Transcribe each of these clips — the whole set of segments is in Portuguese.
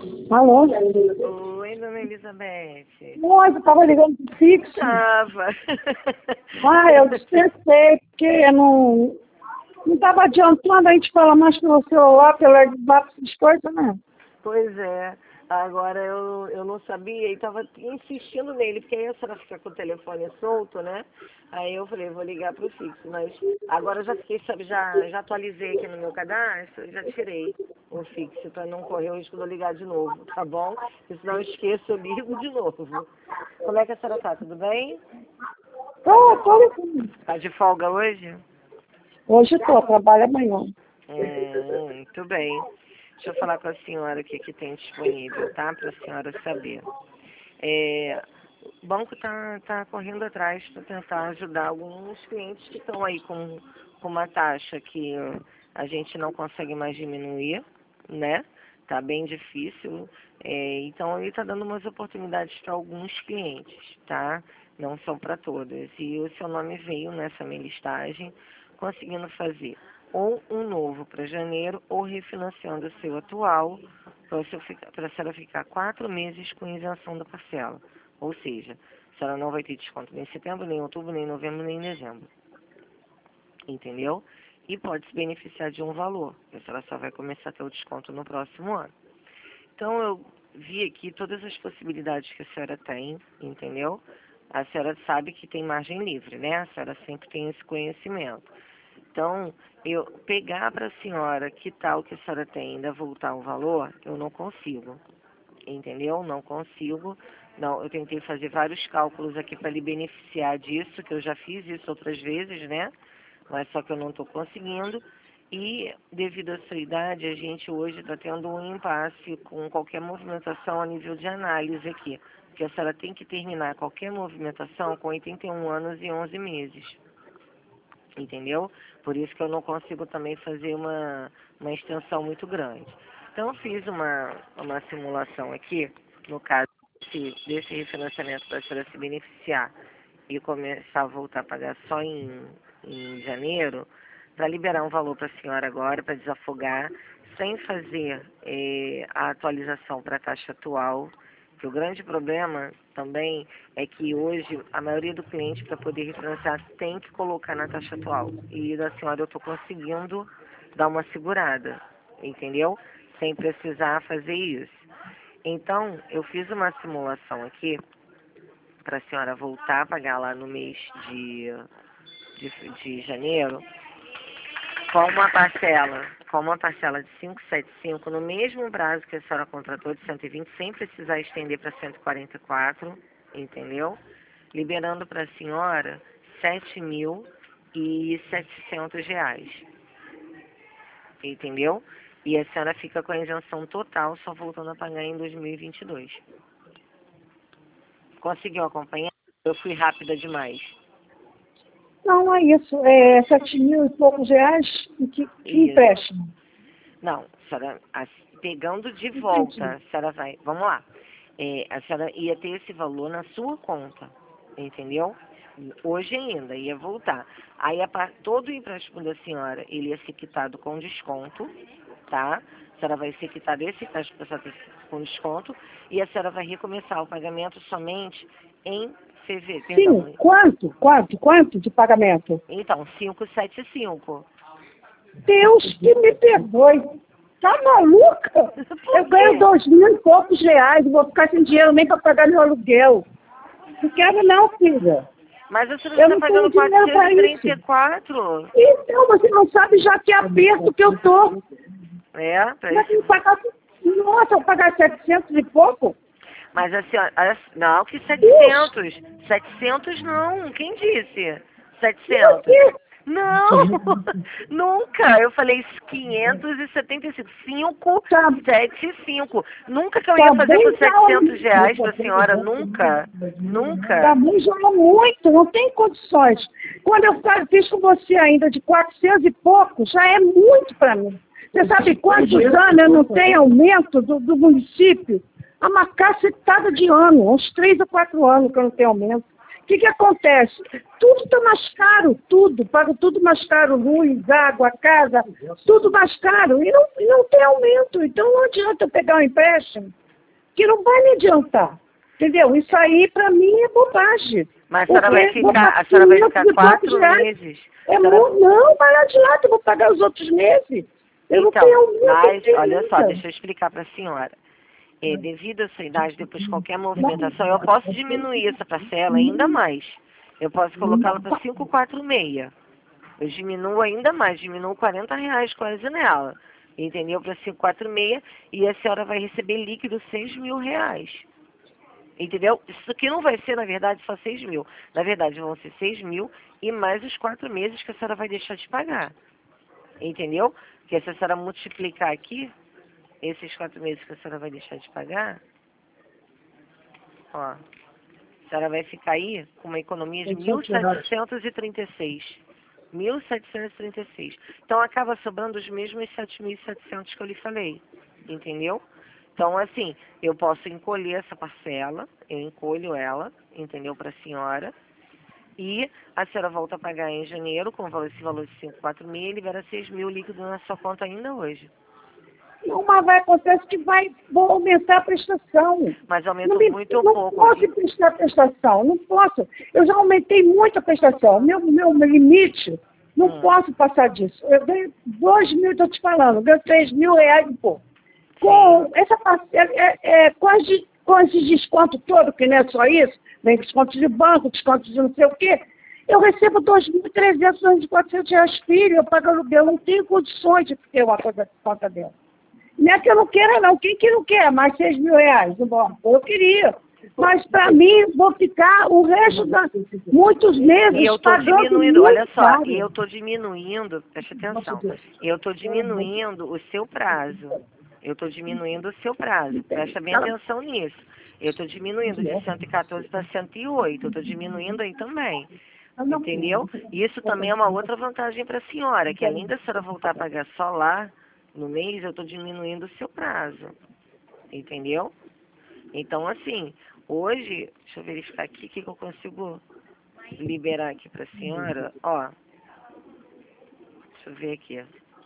Alô? Oi, dona Elizabeth. Nossa, eu tava ligando pro fixo. Tava. Eu dispensei, porque eu não tava adiantando a gente falar mais pelo celular, pelo WhatsApp, essas coisas, né? Pois é. Agora eu não sabia e tava insistindo nele, porque aí a senhora fica com o telefone solto, né? Aí eu falei, vou ligar pro fixo, mas agora eu já fiquei, sabe, já atualizei aqui no meu cadastro, já tirei o fixo para não correr o risco de eu ligar de novo, tá bom? Porque senão eu esqueço, eu ligo de novo. Como é que a senhora tá? Tudo bem? Tô. Tá de folga hoje? Hoje tô, trabalho amanhã. Muito bem. Deixa eu falar com a senhora o que tem disponível, tá? Para a senhora saber. O banco tá correndo atrás para tentar ajudar alguns clientes que estão aí com uma taxa que a gente não consegue mais diminuir, né? Tá bem difícil. Então ele está dando umas oportunidades para alguns clientes, tá? Não são para todas. E o seu nome veio nessa minha listagem, conseguindo fazer ou um novo para janeiro ou refinanciando o seu atual para a senhora ficar 4 meses com isenção da parcela. Ou seja, a senhora não vai ter desconto nem em setembro, nem em outubro, nem em novembro, nem em dezembro. Entendeu? E pode se beneficiar de um valor. A senhora só vai começar a ter o desconto no próximo ano. Então eu vi aqui todas as possibilidades que a senhora tem, entendeu? A senhora sabe que tem margem livre, né? A senhora sempre tem esse conhecimento. Então, eu pegar para a senhora que tal que a senhora tem ainda voltar o valor, eu não consigo. Entendeu? Não consigo. Não, eu tentei fazer vários cálculos aqui para lhe beneficiar disso, que eu já fiz isso outras vezes, né? Mas só que eu não estou conseguindo. E devido à sua idade, a gente hoje está tendo um impasse com qualquer movimentação a nível de análise aqui. Porque a senhora tem que terminar qualquer movimentação com 81 anos e 11 meses. Entendeu? Por isso que eu não consigo também fazer uma extensão muito grande. Então eu fiz uma simulação aqui, no caso desse refinanciamento para a senhora se beneficiar e começar a voltar a pagar só em janeiro, para liberar um valor para a senhora agora, para desafogar, sem fazer a atualização para a taxa atual. Que o grande problema também é que hoje a maioria do cliente para poder refinanciar tem que colocar na taxa atual. E da senhora eu estou conseguindo dar uma segurada, entendeu? Sem precisar fazer isso. Então, eu fiz uma simulação aqui para a senhora voltar a pagar lá no mês de janeiro com uma parcela de 575 no mesmo prazo que a senhora contratou de 120, sem precisar estender para 144, entendeu? Liberando para a senhora R$ 7.700, entendeu? E a senhora fica com a isenção total, só voltando a pagar em 2022. Conseguiu acompanhar? Eu fui rápida demais. Não, é isso. 7.000 e poucos reais que empréstimo. Não, a senhora, pegando de volta, a senhora vai, vamos lá, a senhora ia ter esse valor na sua conta, entendeu? Hoje ainda, ia voltar. Aí, todo o empréstimo da senhora, ele ia ser quitado com desconto, tá? A senhora vai ser quitada esse empréstimo com desconto e a senhora vai recomeçar o pagamento somente em fevereiro. Sim, quanto de pagamento? Então, 575. Deus que me perdoe. Tá maluca? Eu ganho 2.000 e poucos reais, vou ficar sem dinheiro nem para pagar meu aluguel. Não quero não, filha. Mas a senhora está pagando 434. Então, você não sabe já que aperto que eu tô. Nossa, eu pagar 700 e pouco? Mas a senhora, não, que 700. 700 não, quem disse? 700. Não, nunca. Eu falei 575. 575. Nunca que eu ia fazer por 700 reais pra senhora. Nunca. Tá bom, já é muito. Não tem condições. Quando eu fiz com você ainda de 400 e pouco, já é muito para mim. Você sabe quantos anos eu não tenho aumento do município? Uma cacetada de ano. Uns 3 ou 4 anos que eu não tenho aumento. O que acontece? Tudo está mais caro, tudo. Pago tudo mais caro, luz, água, casa, tudo mais caro. E não tem aumento. Então não adianta eu pegar um empréstimo, que não vai me adiantar. Entendeu? Isso aí, para mim, é bobagem. Mas a senhora vai ficar 4 meses. Não, vai lá de lá, eu vou pagar os outros meses. Eu então, não tenho aumento. Mas, olha só, deixa eu explicar para a senhora. Devido à sua idade, depois de qualquer movimentação, eu posso diminuir essa parcela ainda mais. Eu posso colocá-la para 546. Eu diminuo ainda mais, diminuo R$40 quase nela. Entendeu? Para 546 e a senhora vai receber líquido R$6.000. Entendeu? Isso aqui não vai ser, na verdade, só 6 mil. Na verdade, vão ser 6 mil e mais os 4 meses que a senhora vai deixar de pagar. Entendeu? Porque se a senhora multiplicar aqui, esses 4 meses que a senhora vai deixar de pagar, ó, a senhora vai ficar aí com uma economia de 1.736. 1.736. Então, acaba sobrando os mesmos 7.700 que eu lhe falei. Entendeu? Então, assim, eu posso encolher essa parcela, eu encolho ela, entendeu, para a senhora, e a senhora volta a pagar em janeiro, com esse valor de 546, e libera 6 mil líquido na sua conta ainda hoje. Não, mas vai acontecer que vou aumentar a prestação. Mas aumentou muito pouco. Não posso prestar prestação, não posso. Eu já aumentei muito a prestação. Meu limite, não posso passar disso. Eu ganho 2 mil, estou te falando, ganho 3 mil reais e pouco. Com essa parcela, com esse desconto todo, que não é só isso, vem desconto de banco, desconto de não sei o quê, eu recebo 2.300, 2.400 reais filho, eu pago aluguel, não tenho condições de ter uma coisa por conta dela. Não é que eu não queira, não. Quem que não quer mais 6 mil reais? Eu queria. Mas, para mim, vou ficar o resto muitos meses e eu tô pagando diminuindo, olha só, caro. e eu estou diminuindo, preste atenção, eu estou diminuindo o seu prazo. Eu estou diminuindo o seu prazo, presta bem atenção nisso. Eu estou diminuindo de 114 para 108, eu estou diminuindo aí também. Entendeu? Isso também é uma outra vantagem para a senhora, que além da senhora voltar a pagar só lá no mês, eu estou diminuindo o seu prazo. Entendeu? Então, assim, hoje, deixa eu verificar aqui o que eu consigo liberar aqui para a senhora. Ó, deixa eu ver aqui.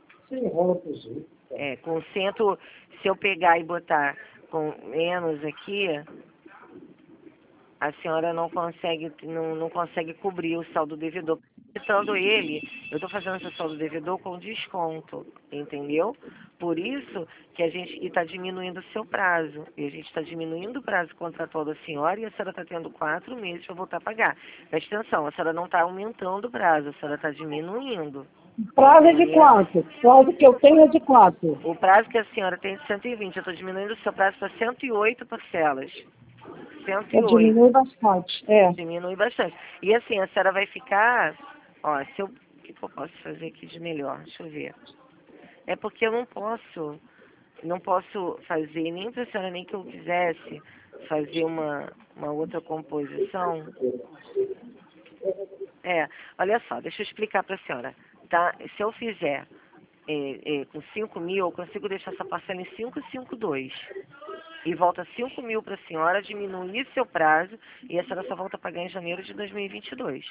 Com cento, se eu pegar e botar com menos aqui, a senhora não consegue cobrir o saldo devedor. Quitando ele, eu estou fazendo esse saldo devedor com desconto, entendeu? Por isso que a gente está diminuindo o seu prazo. E a gente está diminuindo o prazo contratual da senhora e a senhora está tendo 4 meses para voltar a pagar. Preste atenção, a senhora não está aumentando o prazo, a senhora está diminuindo. Prazo é de quanto? O prazo que eu tenho é de quanto? O prazo que a senhora tem é de 120. Eu estou diminuindo o seu prazo para 108 parcelas. 108. Diminui bastante. Diminui bastante. E assim, a senhora vai ficar... Ó, o que eu posso fazer aqui de melhor? Deixa eu ver. É porque eu não posso fazer, nem para a senhora, nem que eu quisesse fazer uma outra composição. Olha só, deixa eu explicar para a senhora. Tá? Se eu fizer com 5 mil, eu consigo deixar essa parcela em 552. E volta 5 mil para a senhora, diminuir seu prazo, e a senhora só volta a pagar em janeiro de 2022.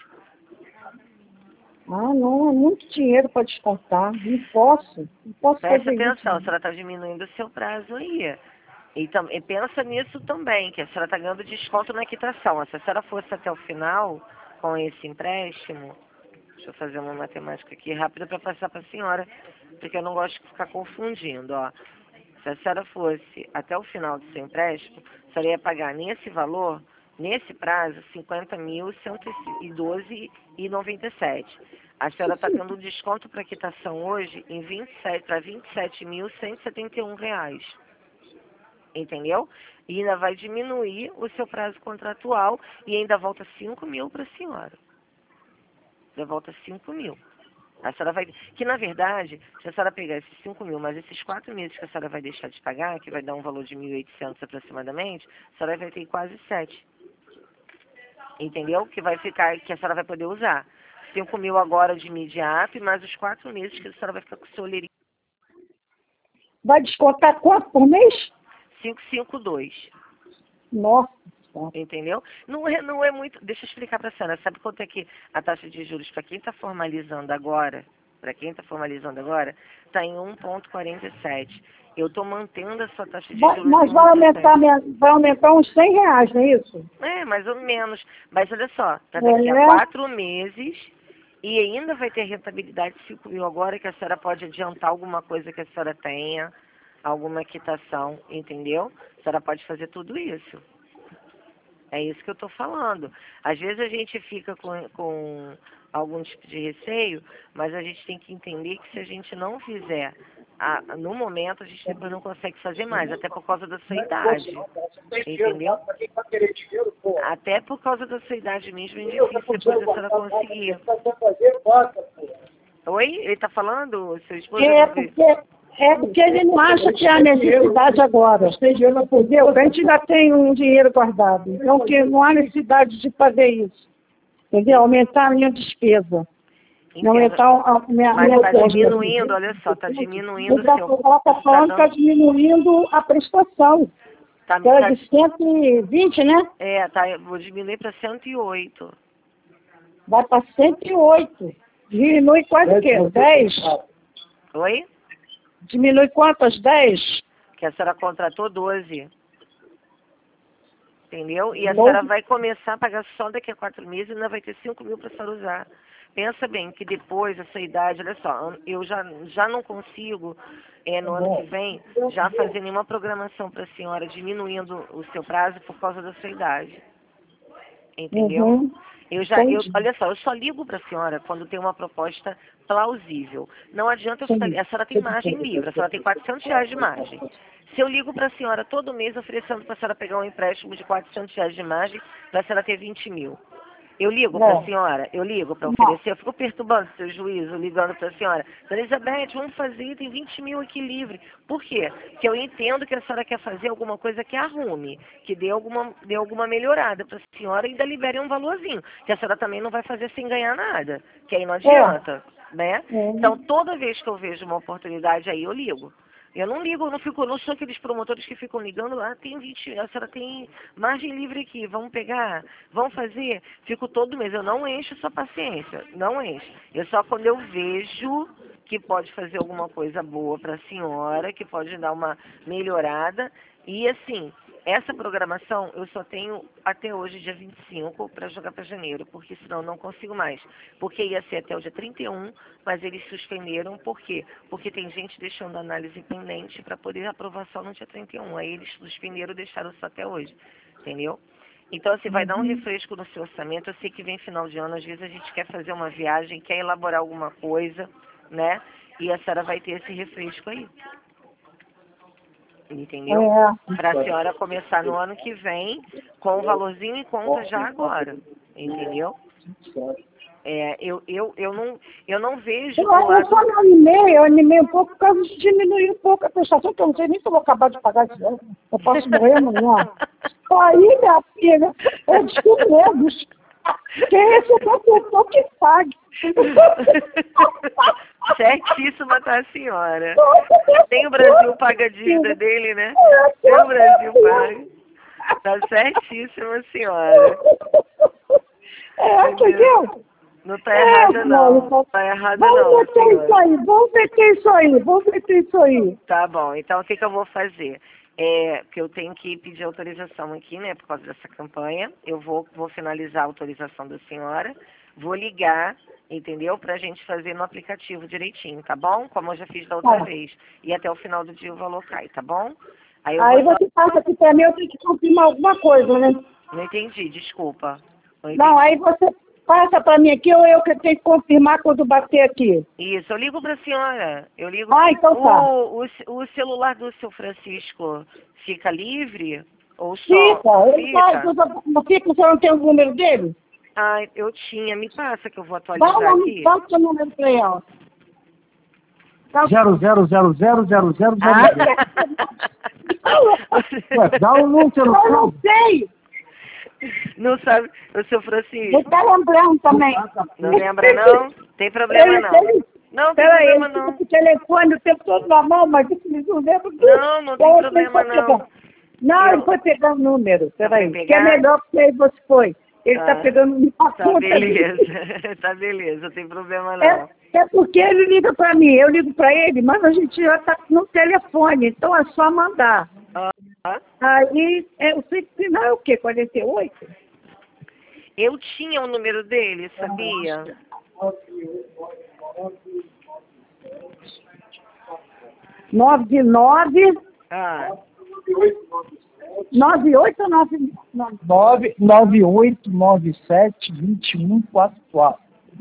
Ah, não, é muito dinheiro para descontar. Não posso Presta fazer atenção, a isso. senhora está diminuindo o seu prazo aí. E pensa nisso também, que a senhora está ganhando desconto na quitação. Se a senhora fosse até o final com esse empréstimo, deixa eu fazer uma matemática aqui rápida para passar para a senhora, porque eu não gosto de ficar confundindo, ó. Se a senhora fosse até o final do seu empréstimo, a senhora ia pagar nesse valor, nesse prazo, R$ 50.112,97. A senhora está tendo um desconto para quitação hoje para R$ 27.171. Entendeu? E ainda vai diminuir o seu prazo contratual e ainda volta 5 mil para a senhora. Ainda volta 5 mil. A senhora vai... Que, na verdade, se a senhora pegar esses 5 mil, mas esses 4 meses que a senhora vai deixar de pagar, que vai dar um valor de 1.800 aproximadamente, a senhora vai ter quase 7. Entendeu? Que vai ficar, que a senhora vai poder usar. 5 mil agora de imediato, e mais os 4 meses que a senhora vai ficar com o seu olheirinho. Vai descontar quanto por mês? 552. Nossa Entendeu? Não é muito... Deixa eu explicar para a senhora. Sabe quanto é que a taxa de juros para quem está formalizando agora, está em 1,47. Eu estou mantendo a sua taxa de juros Mas em vai aumentar uns R$ 100, não é isso? É, mais ou menos. Mas olha só, para daqui a 4 meses e ainda vai ter rentabilidade de 5 mil agora, que a senhora pode adiantar alguma coisa que a senhora tenha, alguma quitação, entendeu? A senhora pode fazer tudo isso. É isso que eu estou falando. Às vezes a gente fica com algum tipo de receio, mas a gente tem que entender que se a gente não fizer no momento, a gente depois não consegue fazer mais, até por causa da sua idade. Entendeu? Até por causa da sua idade mesmo, é difícil depois a senhora conseguir. Oi? Ele está falando, seu esposo? Porque ele não acha que há necessidade agora. Entendeu? A gente já tem um dinheiro guardado. Então, que não há necessidade de fazer isso. Entendeu? Aumentar a minha despesa. Aumentar a minha Mas está diminuindo, olha só, está diminuindo o seu... Ela está falando que está diminuindo a prestação. Era de 120, né? Vou diminuir para 108. Vai para 108. Diminui quase o quê? 10? Oi? Diminui quantas? 10? Que a senhora contratou 12. Entendeu? E a senhora vai começar a pagar só daqui a 4 meses e ainda vai ter 5 mil para a senhora usar. Pensa bem que depois dessa idade, olha só, eu já não consigo, no ano que vem, já fazer nenhuma programação para a senhora diminuindo o seu prazo por causa da sua idade. Entendeu? Uhum. Olha só, eu só ligo para a senhora quando tem uma proposta plausível. Não adianta, a senhora tem margem livre, a senhora tem R$ 400 de margem. Se eu ligo para a senhora todo mês oferecendo para a senhora pegar um empréstimo de R$ 400 de margem, para a senhora ter 20 mil. Eu ligo para a senhora, eu ligo para oferecer, eu fico perturbando o seu juízo, ligando para a senhora. Dona Elizabeth, vamos fazer, tem 20 mil aqui livre. Por quê? Porque eu entendo que a senhora quer fazer alguma coisa que arrume, que dê alguma melhorada para a senhora e ainda libere um valorzinho, que a senhora também não vai fazer sem ganhar nada, que aí não adianta, né? Então, toda vez que eu vejo uma oportunidade aí, eu ligo. Eu não ligo, não sou aqueles promotores que ficam ligando, tem 20, a senhora tem margem livre aqui, vamos pegar, vamos fazer. Fico todo mês, eu não encho sua paciência, não encho. Eu só quando eu vejo que pode fazer alguma coisa boa para a senhora, que pode dar uma melhorada. E assim, essa programação eu só tenho até hoje, dia 25, para jogar para janeiro, porque senão eu não consigo mais. Porque ia ser até o dia 31, mas eles suspenderam. Por quê? Porque tem gente deixando a análise pendente para poder aprovação no dia 31. Aí eles suspenderam e deixaram isso até hoje. Entendeu? Então, assim, vai dar um refresco no seu orçamento. Eu sei que vem final de ano, às vezes a gente quer fazer uma viagem, quer elaborar alguma coisa, né? E a senhora vai ter esse refresco aí. Entendeu? Para a senhora começar no ano que vem com o valorzinho em conta já agora. Entendeu? Eu não vejo... Eu só eu animei um pouco por causa de diminuir um pouco a prestação, que eu não sei nem se eu vou acabar de pagar isso. Eu posso morrer amanhã. Aí, minha filha, eu desculpo mesmo. Quem recebeu pessoa que pague. Certíssima tá a senhora. Tem o Brasil paga a dívida dele, né? Tem o Brasil paga. Tá certíssima a senhora. Entendeu? Não tá errada não. Não tá errada não, senhora. Vamos meter isso aí. Tá bom, então o que eu vou fazer? Que eu tenho que pedir autorização aqui, né, por causa dessa campanha. Eu vou finalizar a autorização da senhora, vou ligar, entendeu? Pra gente fazer no aplicativo direitinho, tá bom? Como eu já fiz da outra vez. E até o final do dia o valor cai, tá bom? Aí você passa aqui pra mim, eu tenho que confirmar alguma coisa, né? Não entendi, desculpa. Não, aí você passa pra mim aqui ou eu que tenho que confirmar quando bater aqui? Isso, eu ligo pra senhora. Eu ligo. Então tá. O celular do seu Francisco fica livre? Ou só? Não fica, você não tem o número dele? Eu tinha. Me passa que eu vou atualizar aqui. Qual que é o número pra ele, ó? 0000000. Dá um número. Eu não sei. Não sabe, o seu Francisco? Ele tá lembrando também. Não lembra, não? Tem problema, não. Não tem problema, não. O telefone o tempo todo na mão, mas isso não lembra. Não tem problema, não. Não, Eu- ele foi pegar o número. Peraí. Foi Que é pegar? melhor que aí você foi. Ele está pegando uma Tá conta beleza. Tá beleza, não tem problema não. É porque ele liga para mim, eu ligo para ele, mas a gente já está no telefone, então é só mandar. Ah, Aí, o final é o quê? 48? eu tinha o número dele, sabia? 99, Ah, 98 ou 99? 998972144.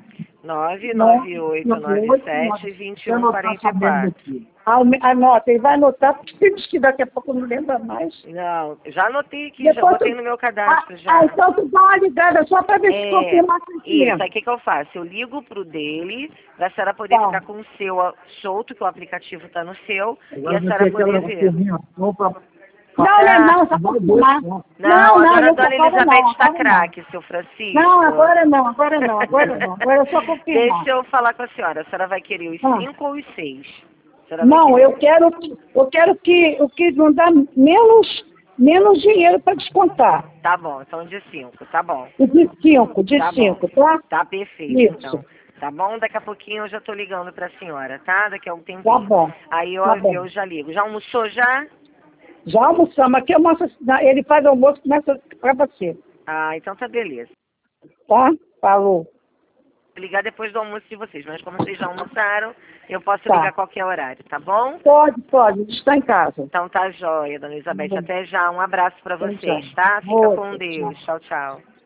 998972144. Anota, ele vai anotar, porque ele diz que daqui a pouco não lembra mais. Não, já anotei aqui, já Depois botei tu- no meu cadastro já. então tu dá uma ligada só para ver se confirma Isso, aqui. aí o que eu faço? Eu ligo pro dele, pra senhora poder Tá. ficar com o seu solto, que o aplicativo tá no seu, e Agora a vai senhora ter poder aquela ver. confirmação pra... Não, só confirmar. Não, agora a dona agora Elizabeth não, tá agora não. craque, seu Francisco. Não, agora não. Agora é só confirmar. Deixa eu falar com a senhora vai querer os Ah. 5 ou os 6? Vai Não, querer- eu quero que não dá menos dinheiro para descontar. Tá bom, então de 5, tá bom. De 5, Tá bom. tá? Tá perfeito, Isso. então. Tá bom? Daqui a pouquinho eu já tô ligando pra senhora, tá? Daqui a um tempinho. Tá bom. Aí Tá bom. eu já ligo. Já almoçou já? Já almoçamos. Aqui eu mostro, ele faz almoço, começa para você. Ah, então tá beleza. Tá? Falou. Vou ligar depois do almoço de vocês, mas como vocês já almoçaram, eu posso Tá. ligar a qualquer horário, tá bom? Pode, está em casa. Então tá jóia, dona Elizabeth. Tá bom. Até já. Um abraço pra Então, vocês, tchau. tá? Fica Outra, com Deus. Tchau, tchau.